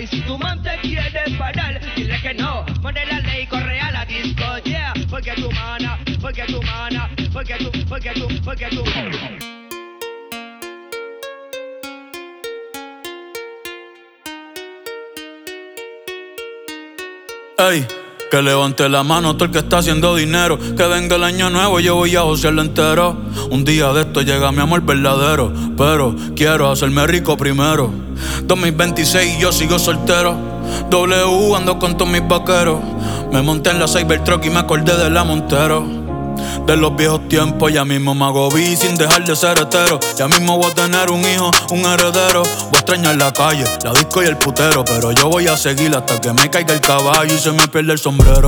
Y si tu man te quiere parar, dile que no. Mande la ley, corre a la disco, yeah. Porque tu mana, porque tu mana, porque tu. Ey, que levante la mano todo el que está haciendo dinero. Que venga el año nuevo, yo voy a josearlo entero. Un día de esto llega mi amor verdadero, pero quiero hacerme rico primero. 2026 y yo sigo soltero. W ando con todos mis vaqueros. Me monté en la Cybertruck y me acordé de la Montero. De los viejos tiempos, ya mismo me hago sin dejar de ser hetero. Ya mismo voy a tener un hijo, un heredero. Voy a extrañar la calle, la disco y el putero, pero yo voy a seguir hasta que me caiga el caballo y se me pierda el sombrero.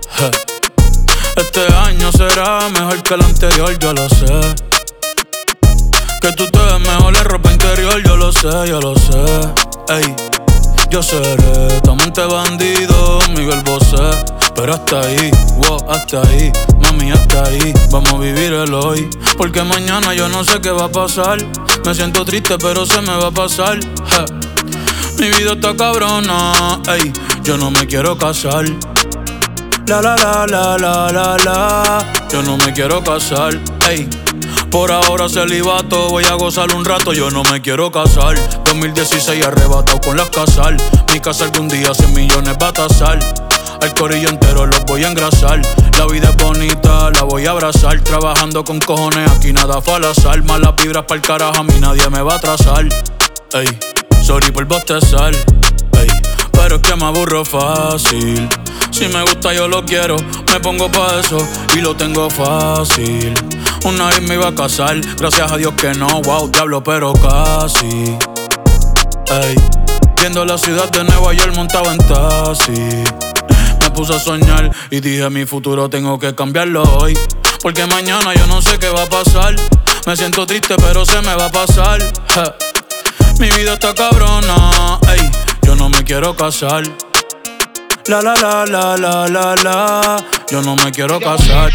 Este año será mejor que el anterior, yo lo sé. Que tú te ves mejor en ropa interior, yo lo sé, yo lo sé. Ey, yo seré tu amante bandido, Miguel Bosé. Pero hasta ahí, wow, hasta ahí, mami, hasta ahí. Vamos a vivir el hoy, porque mañana yo no sé qué va a pasar. Me siento triste, pero se me va a pasar. Mi vida está cabrona, ey, yo no me quiero casar. La la la la la la la, yo no me quiero casar, ey. Por ahora celibato, voy a gozar un rato, yo no me quiero casar. 2016 arrebatado con las casal. Mi casa algún día 100 millones va a tasar. Al corillo entero los voy a engrasar. La vida es bonita, la voy a abrazar. Trabajando con cojones, aquí nada fue al azar. Malas vibras pa'l carajo, a mí nadie me va a atrasar. Ey, sorry por bostezar. Ey, pero es que me aburro fácil. Si me gusta yo lo quiero, me pongo pa' eso y lo tengo fácil. Una vez me iba a casar, gracias a Dios que no, wow, diablo, pero casi. Ey, viendo la ciudad de Nueva York montado en taxi. Me puse a soñar y dije mi futuro tengo que cambiarlo hoy, porque mañana yo no sé qué va a pasar. Me siento triste pero se me va a pasar. Mi vida está cabrona, ey, yo no me quiero casar. La la la la la la la, yo no me quiero casar.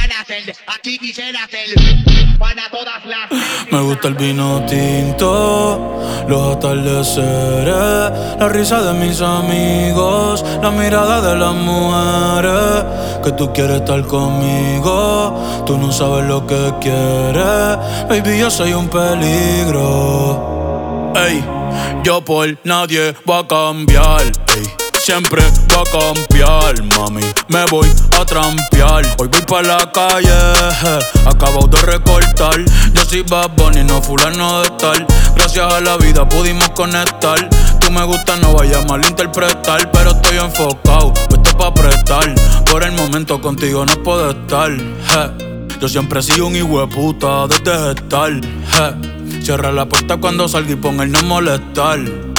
Me gusta el vino tinto, los atardeceres, la risa de mis amigos, la mirada de las mujeres. Que tú quieres estar conmigo, tú no sabes lo que quieres. Baby, yo soy un peligro. Ey, yo por nadie voy a cambiar. Ey, siempre voy a cambiar, mami, me voy a trampear. Hoy voy pa' la calle, acabo de recortar. Yo soy Bad Bunny, no fulano de tal. Gracias a la vida pudimos conectar. Tú me gustas, no vayas a malinterpretar. Pero estoy enfocado, puesto pa' apretar. Por el momento contigo no puedo estar. Yo siempre he sido un hijueputa desde gestar. Cierra la puerta cuando salga y pon el no molestar.